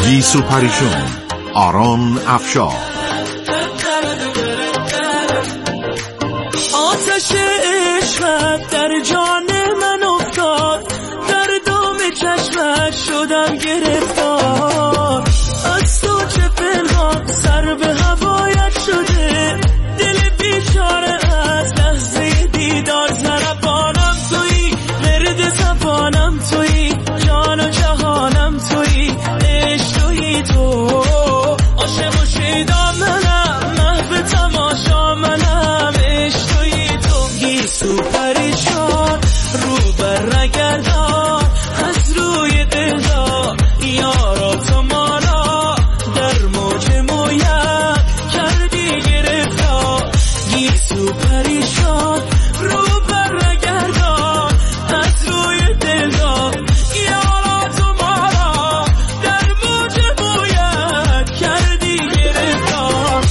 گیسو پریشون، آرون افشار. آتش عشقت در جان من افتاد، در دام چشمت شدم گرفتار. از تو چه پنهان سر به هوایت شده، دل بیچاره از لحظه دیدار ضربانم تویی، ورد زبانم تویی، جان و جهانم تویی، عشق تویی تو. عاشق و شیدا منم، محو تماشا منم، عشق تویی تو. گیسو پریشان رو بر نگردان، از روی دلدار یارا تو ما را در موج مویت کردی گرفتار. گیسو پریشان رو بر نگردان، از روی دلدار یارا تو ما را در موج مویت کردی گرفتار.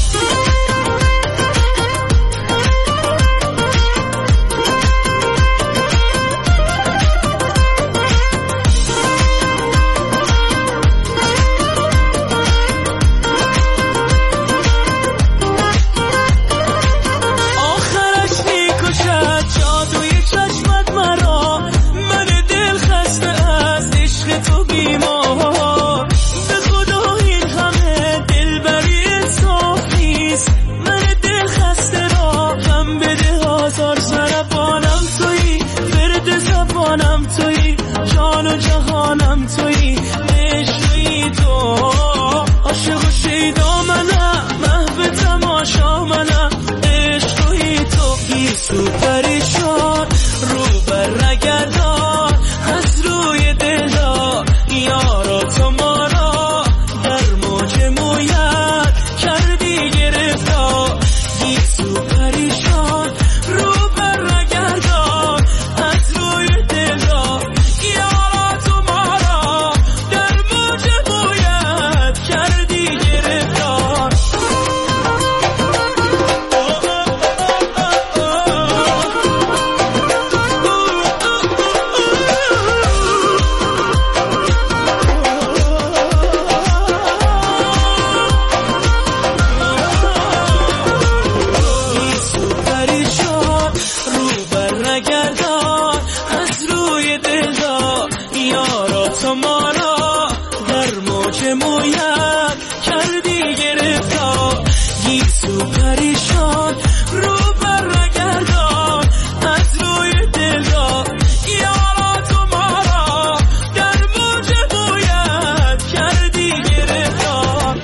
آخرش میکشد جادوی چشمت مرا، من دل خسته از عشق تو بیمار. به خدا این همه دلبری انصاف نیست، من دل خسته را غم بده آزار. ضربانم تویی، ورد زبانم تویی، جان و جهانم تویی، عشق تویی تو. عاشق و شیدا منم، محو تماشا منم، عشق تویی تو. گیسو پریشان رو بر نگردان، از روی دلدار یارا تو ما را در موج مویت کردی گرفتار. گیسو پریشان رو بر نگردان، از روی دلدار یارا تو ما را در موج مویت کردی گرفتار. گیسو پریشان رو بر نگردان، از روی دلدار یارا تو ما را در موج مویت کردی گرفتار. گیسو پریشان رو بر نگردان، از روی دلدار یارا تو ما را در موج مویت کردی گرفتار.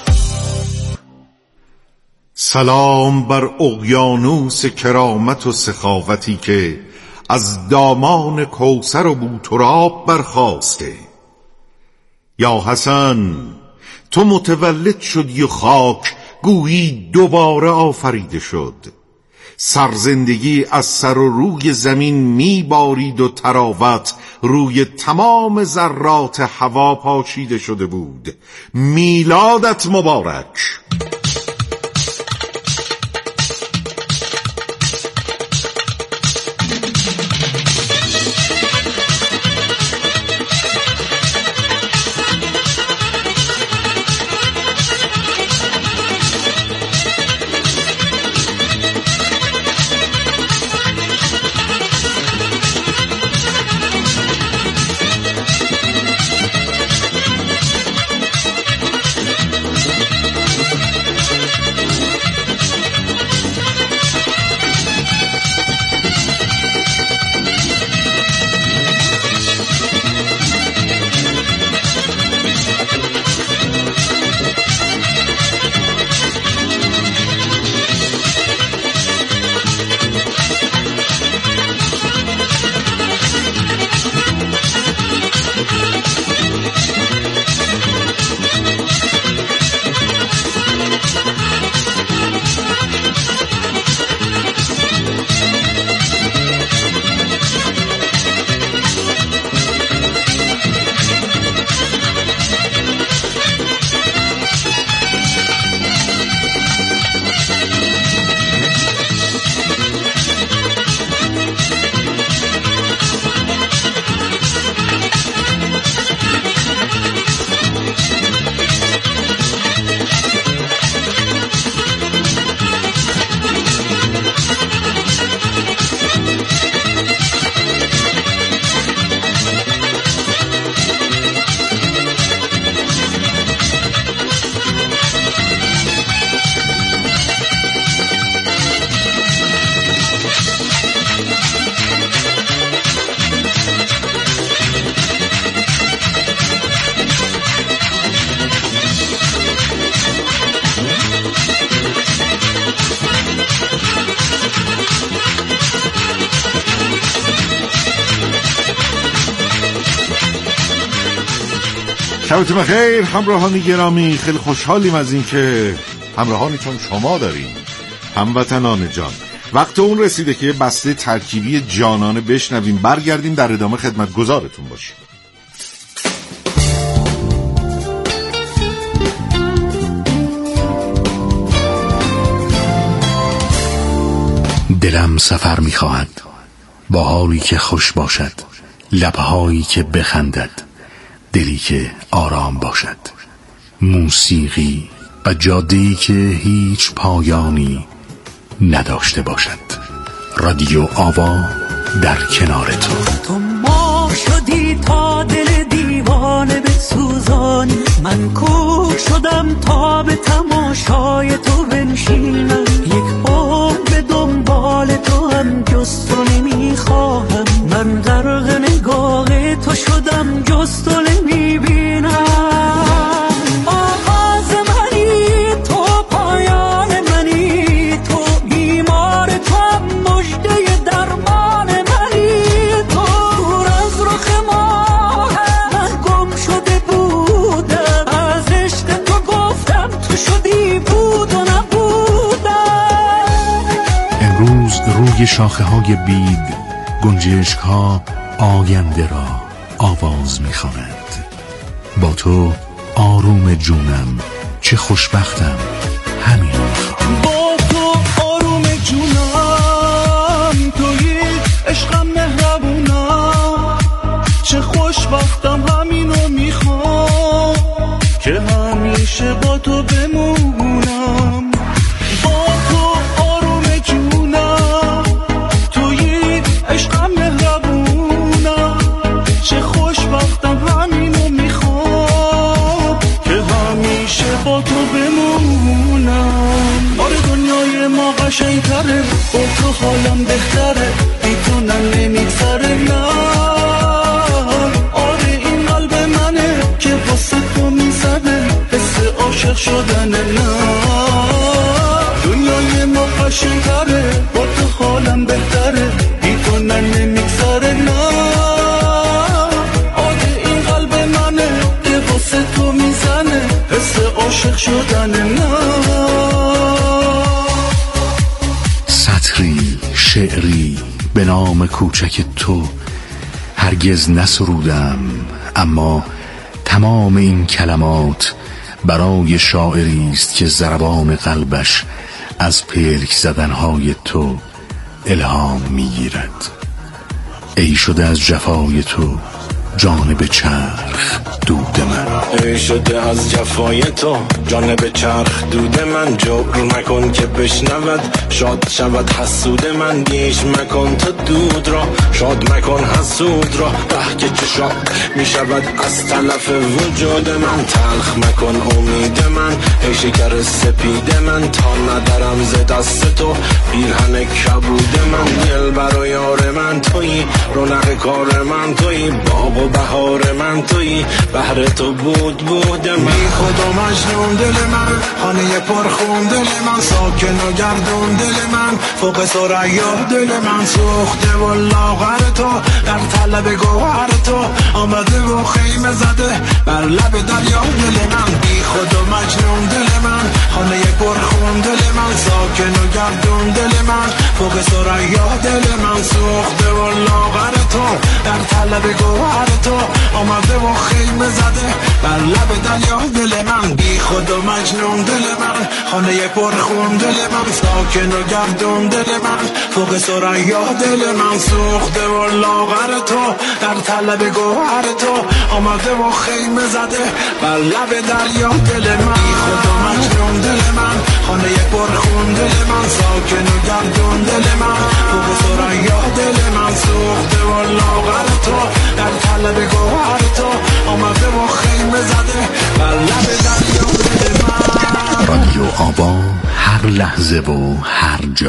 سلام بر اقیانوس کرامت و سخاوتی که از دامان کوثر و بوتراب برخاسته. یا حسن، تو متولد شدی و خاک گویی دوباره آفریده شد. سرزندگی از سر و روی زمین میبارید و تراوت روی تمام ذرات هوا پاشیده شده بود. میلادت مبارک. شبتون بخیر همراهان گرامی. خیلی خوشحالیم از این که همراهانی چون شما داریم، هموطنان جان. وقت اون رسیده که بسته ترکیبی جانانه بشنویم، برگردیم در ادامه خدمتگزارتون باشیم. دلم سفر می‌خواهد با حالی که خوش باشد، لبهایی که بخندد، دلی که آرام باشد، موسیقی و جاده‌ای که هیچ پایانی نداشته باشد. رادیو آوا در کنار تو ما شدی تا دل دیوانه به سوزانی، من کوک شدم تا به تماشای تو بنشینم. یک عمر به دنبال تو هم جز تو نمیخواهم، من غرق نگاه تو شدم جز تو نمیبینم. آغاز منی تو، پایان منی تو، بیمار تو هم مژده درمان منی تو. دور از رخ ماه من گم شده بودم، از عشق تو گفتم تو شدی بود و نبودم. امروز روی شاخه های بید گنجشک ها آینده را آواز می‌خواند. با تو آروم جونم، چه خوشبختم، همین می‌خوام. با تو آروم جونم، توی عشقم مهربونم، چه خوشبختم، همینو میخوام که همیشه با تو بمونم. با تو آروم جونم، توی عشقم مهربونم، چه خوشبختم، همینو میخوام که همیشه با تو بمونم. آره دنیای ما قشنگتره، با تو حالم بهتره، بی تو نمیگذره. نه آره این قلب منه که واسه تو میزنه، حس عاشق شدنه. نه دنیای ما قشنگتره، با تو حالم بهتره، بی تو نمیگذره. نه آره این قلب منه که واسه تو میزنه، حس عاشق شدنه. نه سطری شعری به نام کوچک تو هرگز نسرودم، اما تمام این کلمات برای شاعری است که ضربان قلبش از پلک زدنهای تو الهام میگیرد. ای شده از جفای تو جانب چرخ دود من، ای شده از جفای تو جانب چرخ دود من. جبر مکن که بشنود، شاد شود حسود من. گیش مکن تو دود را، شاد مکن حسود را. ته که چشاد می شود از تلف وجود من. تلخ مکن امید من، ای شکر سپید من. تا ندارم ز دست تو پیرهن کبود من. دل برای یار من تویی، رونق کار من تویی، باغ و بهار من تویی، بهر تو بود من. بی خود و مجنون دل من، خانه پرخون دل من، ساکن و گردون دل من، فوق ثریا دل من. سوخته و لاغر تو در طلب گوهر تو، آمده و خیمه زده بر لب دریا دل من. بی خود و مجنون دل من، خانه پرخون دل من، ساکن و گردون دل من، فوق ثریا دل من. سوخته و لاغر تو در طلب گوهر تو، آمده و خیمه زده بر لب دریا دل من. بی خود و مجنون دل من، خانه پرخون دل من، ساکن و گردون دل من، فوق ثریا دل من. سوخته و لاغر تو در طلب گوهر تو، آمده و خیمه زده بر لب دریا دل من. بی خود و مجنون دل من، خانه پرخون دل من، ساکن و گردون دل من، فوق ثریا دل من. سوخته و لاغر تو در طلب گوهر تو، آمده و خیمه زده بر لب دریا دل من. رادیو آوا، هر لحظه و هر جا.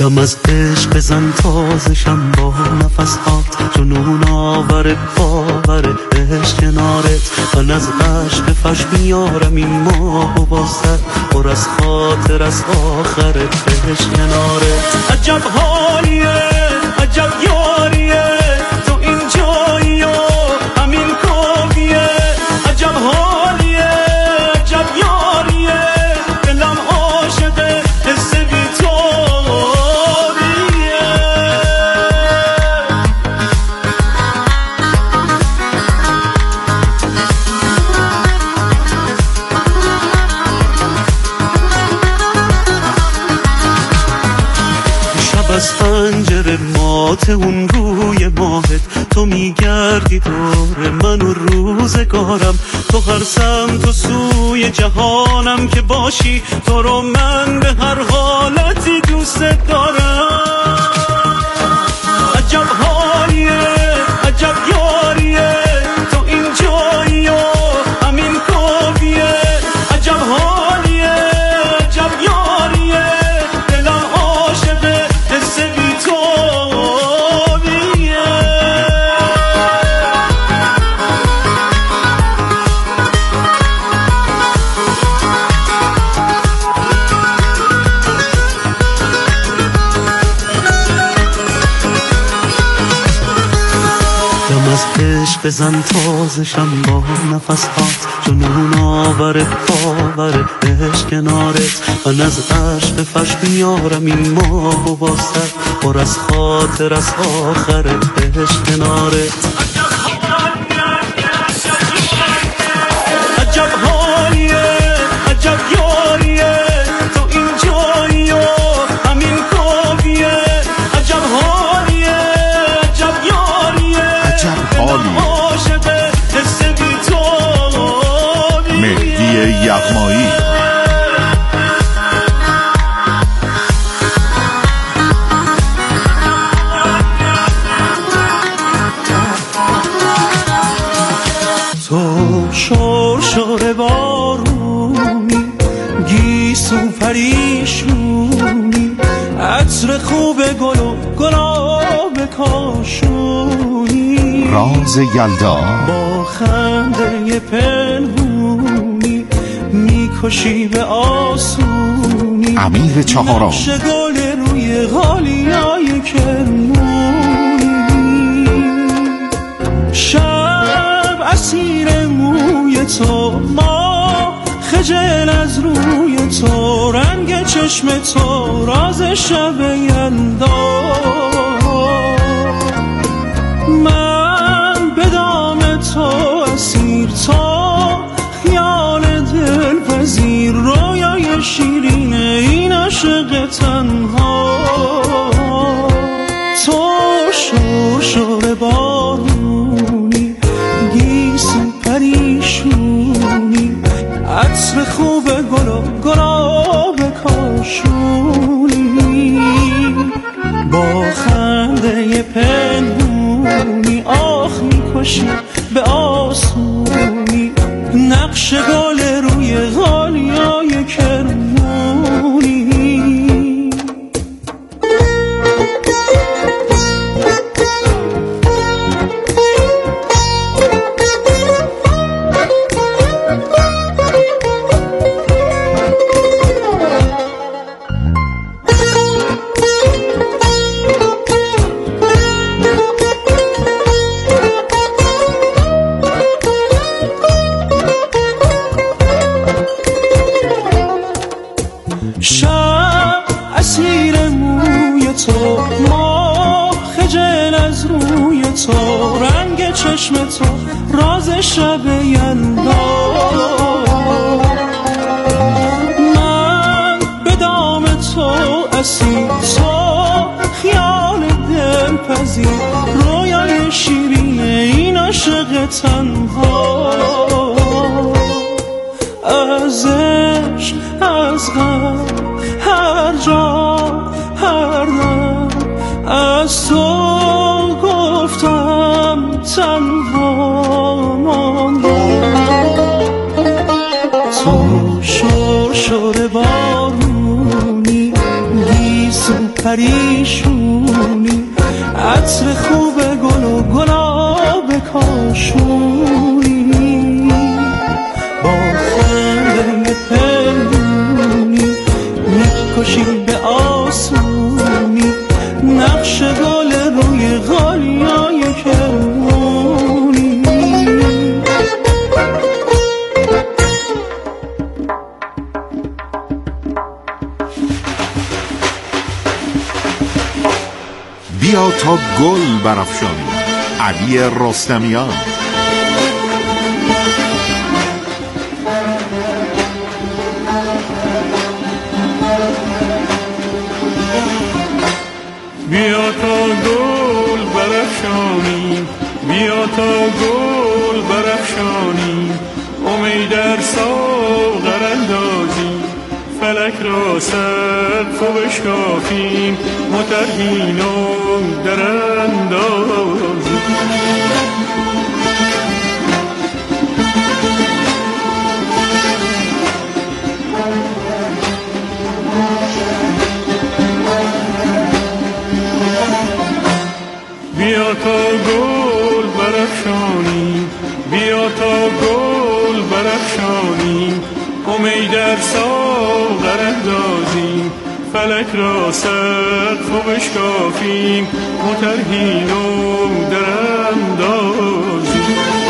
دم از عشق بزن تازشم با نفس هات، جنون آور باور عشق کنارت. من از عشق فش میارم این ماه و بازتر، پر از خاطر از آخرت عشق کنارت. عجب حالیه عجب یاریه تو این جایی و همین کافیه. عجب حالیه عجب یاریه دلم عاشقه حس بی‌تابیه. شب از پنجره مات اون روی ماهت، تو میگردی دور من و روزگارم. تو هر سمت و سوی جهانم که باشی، تو رو من به هر حالتی دوست دارم. عجب حالیه عجب یاریه تو این جایی و همین کافیه. عجب حالیه عجب یاریه دلم عاشقه حس بی‌تابیه. دم از عشق بزن تازشم با نفس هات، جنون آور باور عشق کنارت. من از عشق فش میارم این ماه و بازتر، پر از خاطر از آخرت عشق کنارت. عجب حالیه عجب یاریه تو این جایی و همین کافیه. عجب حالیه عجب یاریه عجب حالیه. عاشقه حس بی‌تابیه. مهدی یغمایی. تو شرشر بارونی گیسو پریشونی، عطر خوب گل و گلاب کاشونی. راز یلدا با خنده پنهونی میکشی به آسونی. امیر چهارم. نقش گل روی غالیای کرمونی. شب اسیر موی تو، ما خجل از روی تو، رنگ چشم تو راز شب یلدا. من به دام تو اسیر، تو خیال دلپذیر، رویای شیرین این عاشق تنها. تو شرشر بارونی گیسو پریشونی، عطر خوب گل و گلاب کاشونی. با خنده پنهونی آخ میکشی به آسونی. نقش گل روی غالیای کرمونی. شب اسیر موی تو، ما خجل از روی تو، رنگ چشم تو راز شب یلدا. من به دام تو اسیر، تو خیال دلپذیر، رویای شیرین این عاشق تنها. از عشق از غم هر جا هر دم، از تو گفتم تنها ماندم. تو شرشر بارونی گیسو پری بیا تا گل برافشانی. علی رستمیان. بیا تا گل برافشانی، بیا تا گل برافشانی، امید در ساغر اندازی، فلک را سقف بشکافیم، مترهین و دراندازی. بیا تا گل برافشانی، بیا تا گل برافشانی، امید در ساغر اندازیم، فلک را سقف بشکافیم، مترهین و دراندازی.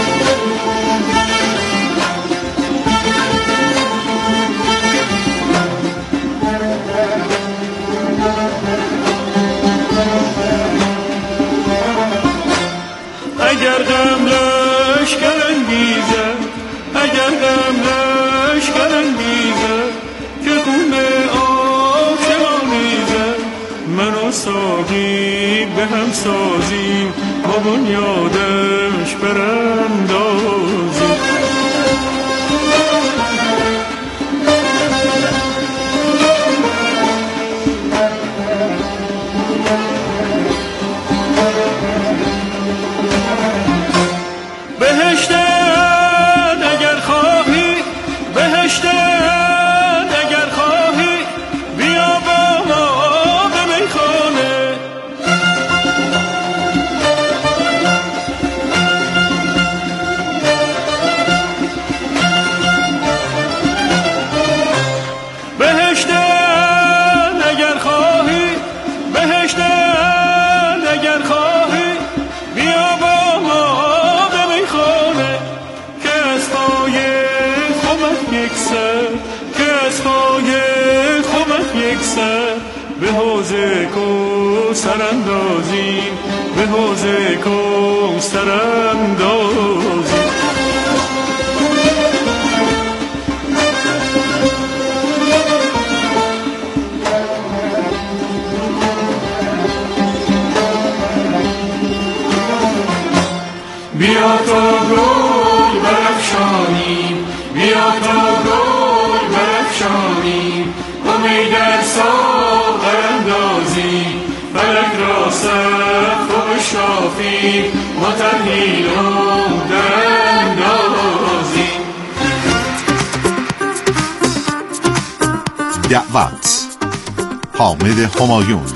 اگر غم لشکر انگیزد، اگر غم لشکر انگیزد، که خون عاشقان ریزد، من و ساقی به هم سازیم، با بنیادش براندازیم. به حوضه کوثر اندازیم، به حوضه کوثر اندازیم. بیا تا گل برافشانیم، بیا تا گل برافشانیم، امید در ساغر اندازیم، فلک را سقف بشکافیم، مترهین و دراندازیم. دعوت حامد همایون.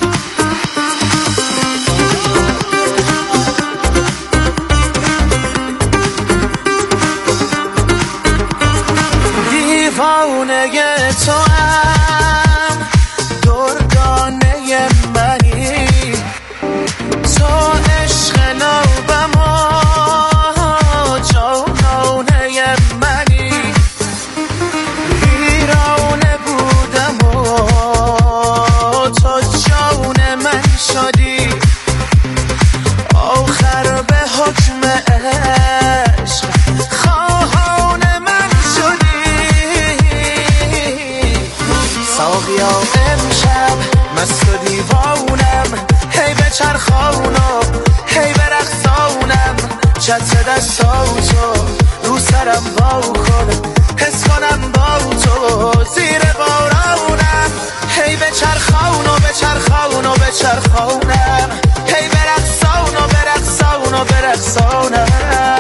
دیوانه تو هم دردانه منی، تو عشق نوبم و جانانه منی، ویرانه بودم و تو جان من شدی، آخر به حکم عشق خواهان من شدی. ساقیا امشب مست و دیوانم، هی به چرخانم هی به رقصانم، جت دستاتو رو سرم با کنم، حس کنم با تو زیر بارانم، هی به چرخانم به چرخانم به چرخانم، هی به رقصانم به رقصانم به رقصانم.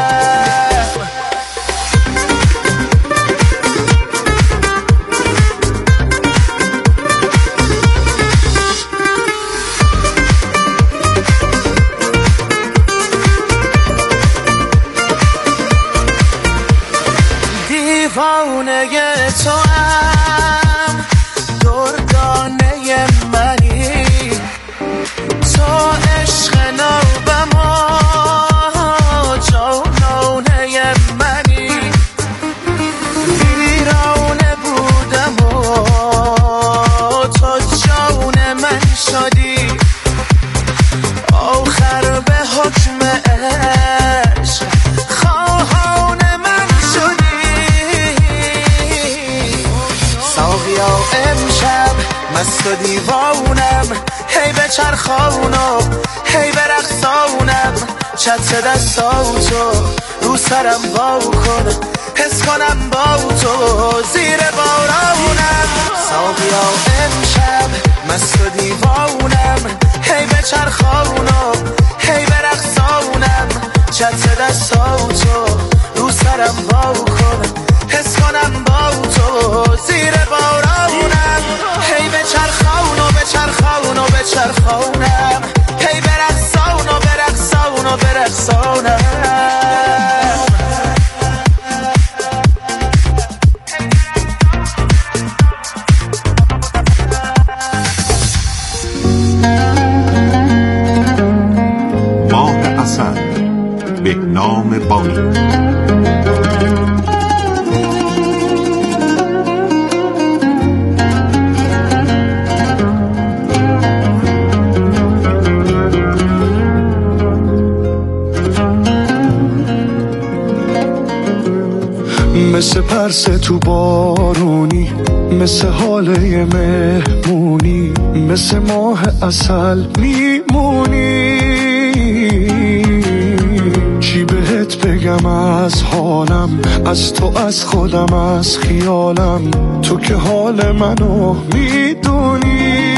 دیوانه تو هم دردانه منی، تو عشق نوبم و جانانه منی، ویرانه بودم و تو جان من شدی، مست و دیوانم هی به چرخاونم هی برقصاونم چتر دستاتو رو سرم با کنه حس کنم با تو زیر بارانم ساقیا امشب مست و دیوانم هی به چرخاونم هی برقصاونم چتر دستاتو رو سرم با کنه حس کنم با تو زیر بارانم هی به چرخاونم به چرخاونم به چرخاونم هی برقصاونم برقصاونم برقصاونم به نام بانی. مثل پرسه تو بارونی مثل حاله مهمونی مثل ماه عسل میمونی چی بهت بگم از حالم از تو از خودم از خیالم تو که حال منو میدونی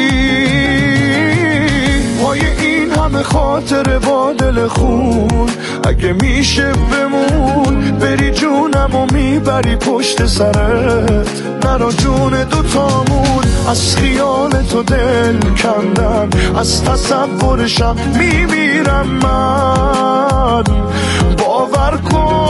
پای این همه خاطر با دل خون اگه میشه بمون بری جونم و میبری پشت سرت نرا جون دوتامون از خیال تو دل کندم از تصورشم میمیرم من باور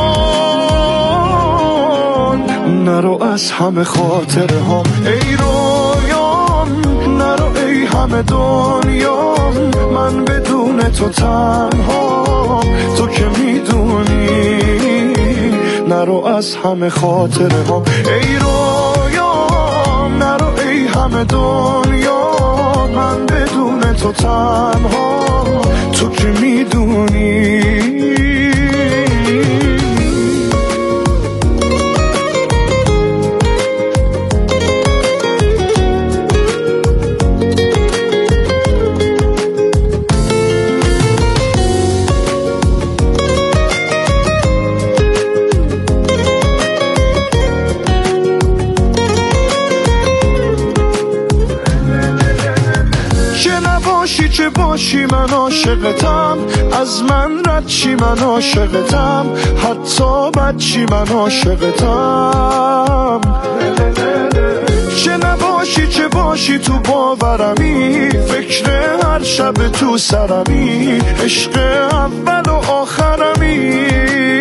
کن نرو از همه خاطره هم ای رویام نرو ای همه دنیام من بدون تو تنها تو که میدونی نرو از همه خاطره هم ای رویام نرو ای همه دنیا من بدون تو تنها تو که میدونی چه باشی من عاشقتم از من رد چی من عاشقتم حتی بد چی من عاشقتم چه نباشی چه باشی تو باورمی فکر هر شب تو سرمی عشق اول و آخرمی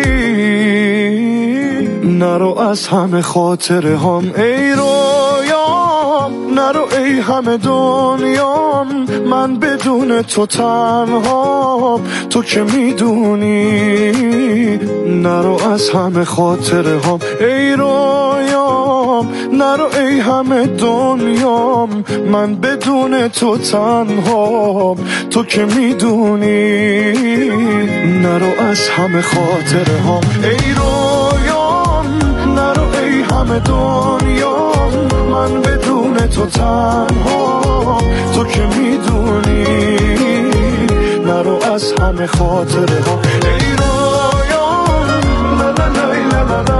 نرو از همه خاطره هم ای رویام نرو ای همه دنیام من بدون تو تنها تو که میدونی نرو از همه خاطره هم ای رویام نرو ای همه دنیام من بدون تو تنها تو که میدونی نرو از همه خاطره هم ای رویام نرو ای همه دنیام من بدون تو تنها تو که میدونی نرو از همه خاطره ها ای رویام لا لا لا لا لا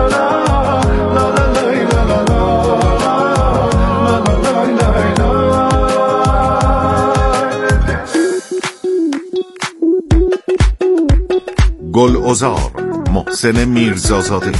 گلعذار محسن میرزازاده.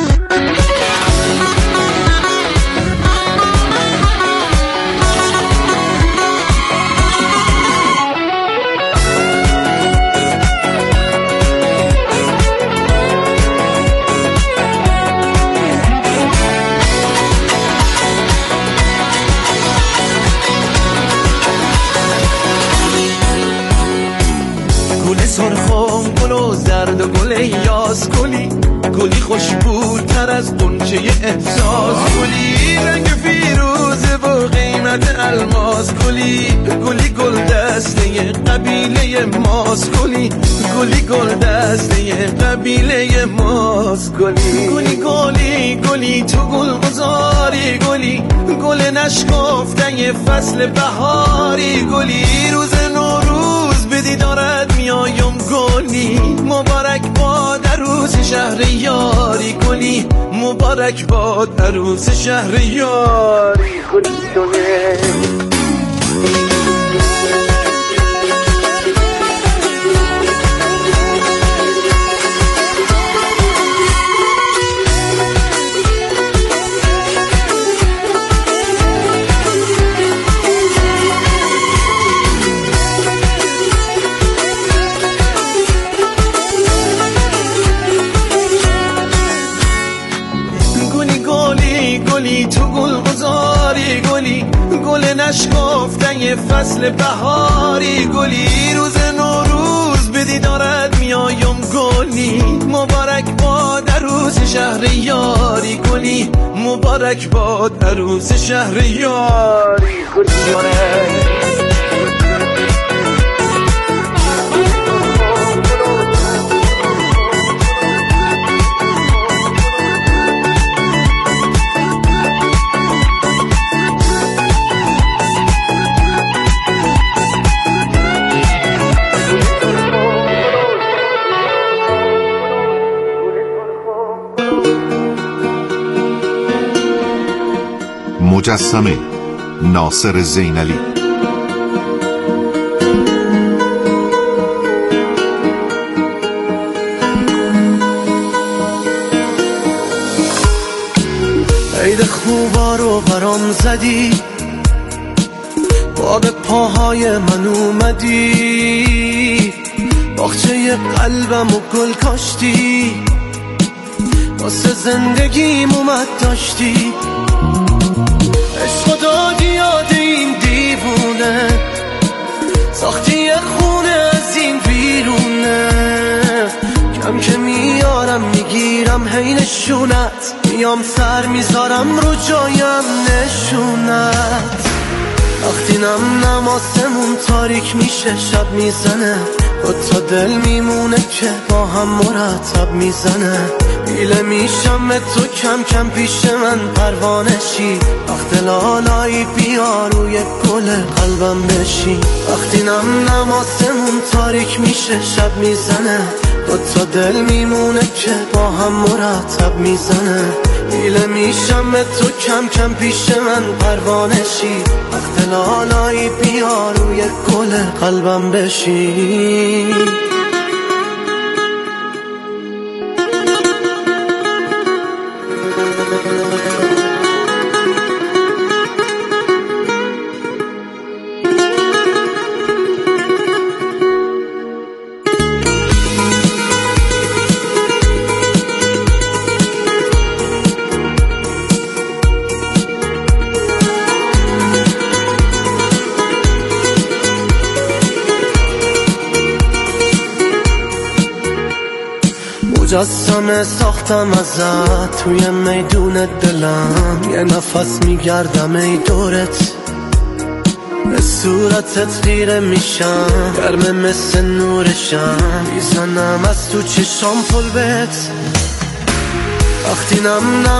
سرخم گل و زرد و گل یاس گلی گلی خوشبوتر از قنچه احساس گلی رنگ فیروزه و قیمت الماس گلی گلی گل دسته قبیله ماس گلی گلی گل دسته قبیله ماس گلی گلی گلی گلی تو گل گذاری گلی گل نشکفتن یه فصل بهاری، گلی روز نوروز به دیدارت میایم گلی، مبارک باد عروس شهر یاری، گلی مبارک باد عروس شهر یاری، گلی گلی تو گل گذاری، گلی گل نشکفتن یه فصل بهاری، گلی روز نوروز به دیدارت میایم گلی، مبارک باد عروس شهر یاری، گلی مبارک باد عروس شهر یاری، گلی مجسمه ناصر زینالی. عید خوبا رو برام زدی، با به پاهای من اومدی، باغچه قلبم و گل کاشتی، واسه زندگیم اومد داشتی، عشق دادی یاد این دیوونه، ساختی یه خونه از این بیرونه، کم که میارم میگیرم هی نشونت، میام سر میذارم رو جایم نشونت، وقتی نم آسمون تاریک میشه شب میزنه، تا دل میمونه که با هم مرتب میزنه، بیله میشم تو کم کم پیش من پروانه شی، وقت لالایی بیا روی گل قلبم بشی، وقتی نم آسمون تاریک میشه شب میزنه، تا دل میمونه که با هم مرتب میزنه، بیله میشم تو کم کم پیش من پروانه شی، وقت لالایی بیا روی گل قلبم بشی. مجسمه ساختم ازت توی میدون دلم، یه نفس میگردم ای دورت، به صورتت خیره میشم، گرم مثل نورشم، میزنم از تو چشام پل بهت، وقتی نم